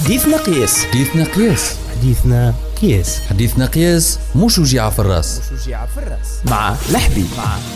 حديثنا قياس. حديثنا قياس. حديثنا قياس. حديثنا قياس مش وجيعة في الراس. مع لحبي.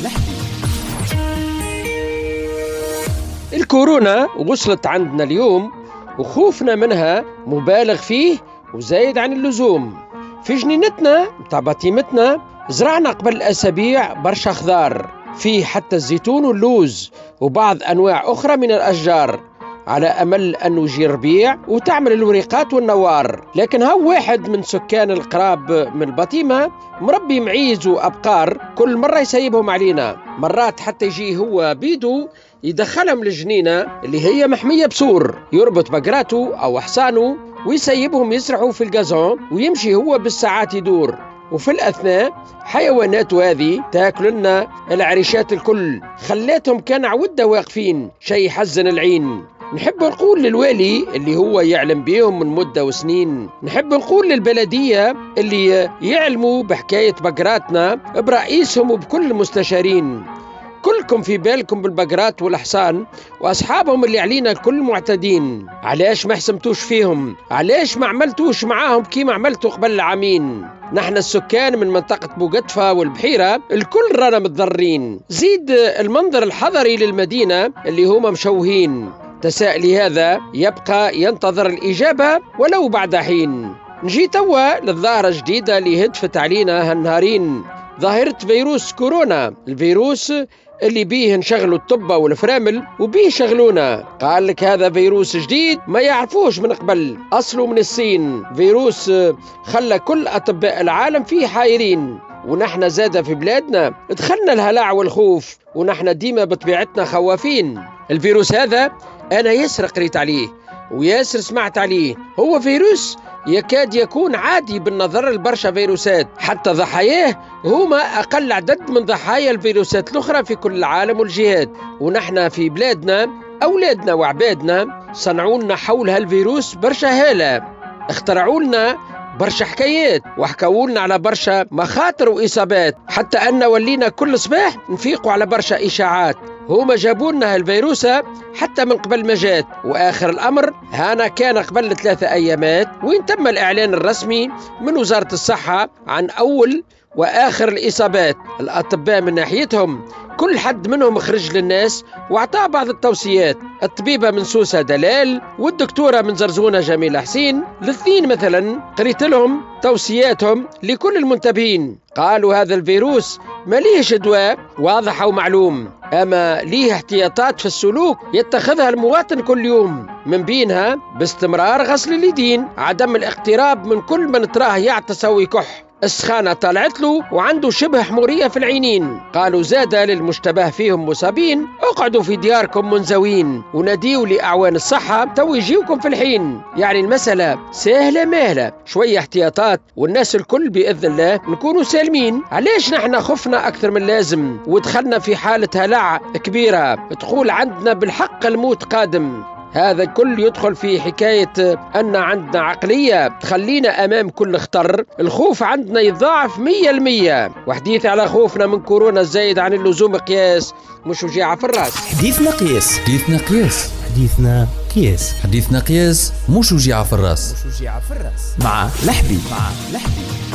الكورونا وصلت عندنا اليوم وخوفنا منها مبالغ فيه وزايد عن اللزوم. في جنينتنا متاع بطيمتنا زرعنا قبل أسابيع برشا خضار، فيه حتى الزيتون واللوز وبعض أنواع أخرى من الأشجار، على أمل أنه يجي الربيع وتعمل الوريقات والنوار. لكن هو واحد من سكان القراب من البطيمة مربي معيز وأبقار، كل مرة يسيبهم علينا، مرات حتى يجي هو بيدو يدخلهم للجنينة اللي هي محمية بسور، يربط بقراته أو حصانه ويسيبهم يسرحوا في الجازون ويمشي هو بالساعات يدور. وفي الأثناء حيوانات هذه تاكل لنا العريشات الكل، خلاتهم كان عودة واقفين، شيء يحزن العين. نحب نقول للوالي اللي هو يعلم بيهم من مدة وسنين، نحب نقول للبلدية اللي يعلموا بحكاية بقراتنا برئيسهم وبكل المستشارين، كلكم في بالكم بالبقرات والحصان وأصحابهم اللي علينا الكل معتدين. علاش ما حسمتوش فيهم؟ علاش ما عملتوش معاهم كيما عملتوا قبل العامين؟ نحن السكان من منطقة بوقطفة والبحيرة الكل رانا متضررين، زيد المنظر الحضري للمدينة اللي هما مشوهين. تساؤلي هذا يبقى ينتظر الإجابة ولو بعد حين. نجي توا للظاهرة جديدة اللي هدفت علينا هالنهارين، ظاهرة فيروس كورونا، الفيروس اللي بيه نشغلوا الطبة والفرامل وبيه شغلونا. قال لك هذا فيروس جديد ما يعرفوش من قبل، أصله من الصين، فيروس خلى كل أطباء العالم فيه حايرين. ونحن زادة في بلادنا دخلنا الهلع والخوف، ونحن ديما بطبيعتنا خوافين. الفيروس هذا أنا ياسر قريت عليه وياسر سمعت عليه، هو فيروس يكاد يكون عادي بالنظر لبرشا فيروسات، حتى ضحاياه هما أقل عدد من ضحايا الفيروسات الأخرى في كل العالم والجهات. ونحن في بلادنا أولادنا وعبادنا صنعوا لنا حول هالفيروس برشا هالة، اخترعوا لنا برشا حكايات وحكوا لنا على برشا مخاطر وإصابات، حتى أن ولينا كل صباح نفيقوا على برشا إشاعات. هما جابوا لنا هالفيروسة حتى من قبل ما جات، وآخر الأمر هانا كان قبل 3 أيامات وين تم الإعلان الرسمي من وزارة الصحة عن أول وآخر الإصابات. الأطباء من ناحيتهم كل حد منهم خرج للناس واعطاه بعض التوصيات، الطبيبة من سوسة دلال والدكتورة من زرزونة جميلة حسين، الاثنين مثلا قريت لهم توصياتهم لكل المنتبهين. قالوا هذا الفيروس ما ليش دواء واضح ومعلوم، أما ليه احتياطات في السلوك يتخذها المواطن كل يوم، من بينها باستمرار غسل اليدين، عدم الاقتراب من كل من تراه يعطس أو يكح، السخانة طلعت له وعنده شبه حمورية في العينين. قالوا زاد للمشتبه فيهم مصابين اقعدوا في دياركم منزوين وناديوا لأعوان الصحة تو يجيوكم في الحين. يعني المسألة سهلة مهلة، شوية احتياطات والناس الكل بإذن الله نكونوا سالمين. علاش نحن خفنا أكثر من لازم ودخلنا في حالة هلع كبيرة تقول عندنا بالحق الموت قادم؟ هذا الكل يدخل في حكاية أن عندنا عقلية تخلينا أمام كل خطر، الخوف عندنا يتضاعف 100%. وحديث على خوفنا من كورونا الزايد عن اللزوم قياس مش وجيعة في الراس. حديثنا قياس. حديثنا قياس. حديثنا قياس. حديثنا قياس مش وجيعة في الراس. مع لحبي.